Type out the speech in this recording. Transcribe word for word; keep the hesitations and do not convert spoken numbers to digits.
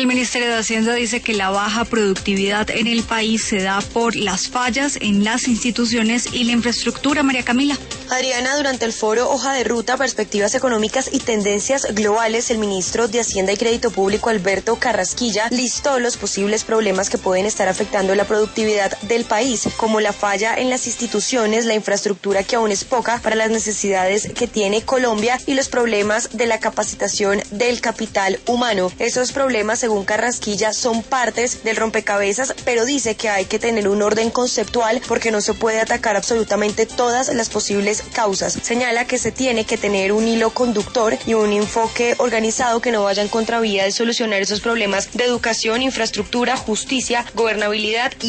El Ministerio de Hacienda dice que la baja productividad en el país se da por las fallas en las instituciones y la infraestructura. María Camila. Adriana, durante el foro Hoja de Ruta, Perspectivas Económicas y Tendencias Globales, el ministro de Hacienda y Crédito Público, Alberto Carrasquilla, listó los posibles problemas que pueden estar afectando la productividad del país, como la falla en las instituciones, la infraestructura que aún es poca para las necesidades que tiene Colombia y los problemas de la capacitación del capital humano. Esos problemas, según Carrasquilla, son partes del rompecabezas, pero dice que hay que tener un orden conceptual porque no se puede atacar absolutamente todas las posibles causas. Señala que se tiene que tener un hilo conductor y un enfoque organizado que no vaya en contravía de solucionar esos problemas de educación, infraestructura, justicia, gobernabilidad y